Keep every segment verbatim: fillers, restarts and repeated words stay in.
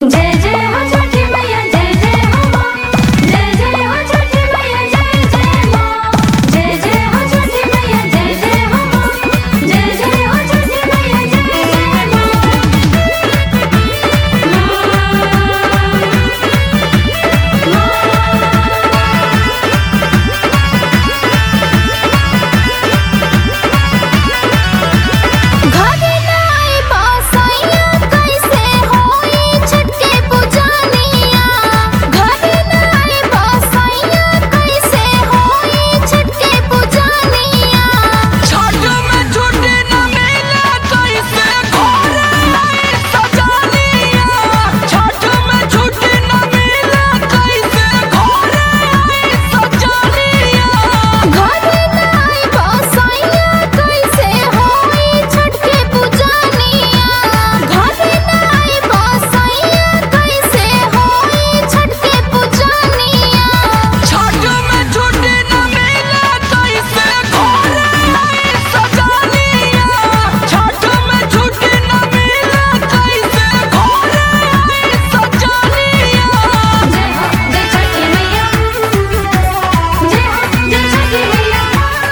जय जय हो छठी मैया जय जय हो माँ। जय जय हो छठी मैया जय जय माँ। जय जय हो छठी मैया जय जय हो माँ। जय जय हो छठी मैया जय जय घरे नाई बासैया कैसे होई छठ के पूजनिया। घरे नाई बासैया कैसे होई छठ के पूजनिया। छठ में छुट्टी न मिले कैसे घरे सजनिया। छठ में छुट्टी न मिले कैसे घरे सजनिया। घरे नाई बासैया कैसे होई छठ के पूजनिया। घरे नाई बासैया कैसे होई छठ के पूजनिया। छठ में छुट्टी न मिले कैसे घरे सजनिया। छठ में छुट्टी न मिले कैसे घरे सजनिया। जय हो जय छठी मैया। जय हो जय छठी मैया।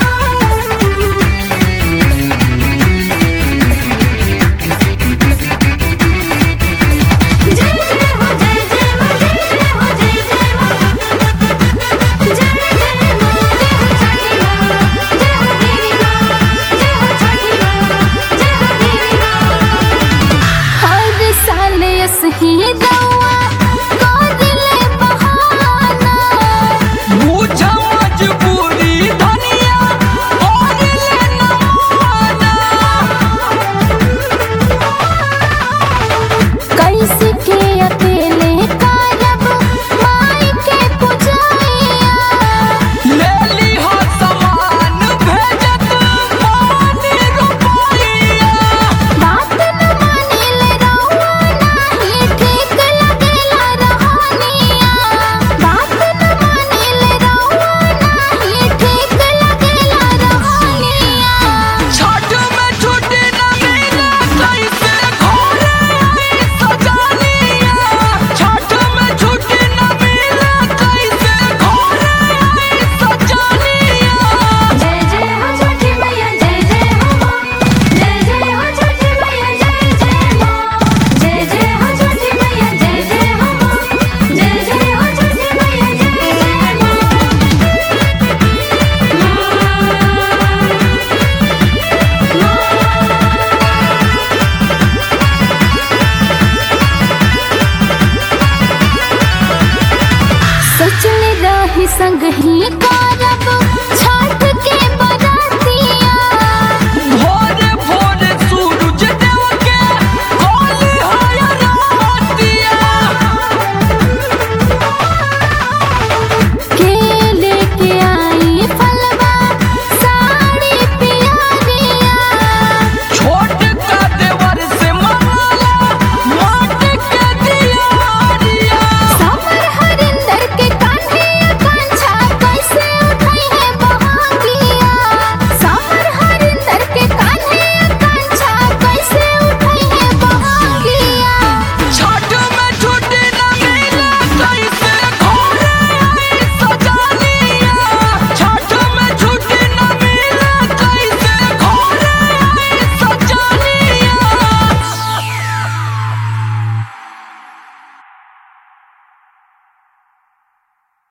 जय जय हो जय जय हो जय जय हो जय जय हो। जय जय हो जय हो छठी माँ। जय हो देवी माँ। जय हो छठी माँ। जय हो देवी माँ। हर साल यसही दौआ करिले बहाना। बुझ मजबूरी धनिया और लेना माना। कैसे के अकेले करब माई के पूजैया। ले ली हो सामान भेजत मानी रुपैया। बात न मानिले रहुआ नाही ठीक लगेला रहनिया। बात न मानिले रहुआ नाही ठीक लगेला रहनिया। छठ में छुट्टी न मिले कैसे घरे सजनिया। छठ में छुट्टी न मिले कैसे घरे सजनिया। जय जय हो छठी मैया जय जय हो माँ। जय जय हो छठी मैया जय जय माँ। जय जय हो छठी मैया जय जय हो माँ। जय जय हो छठी मैया जय जय माँ। सच में राही संग ही का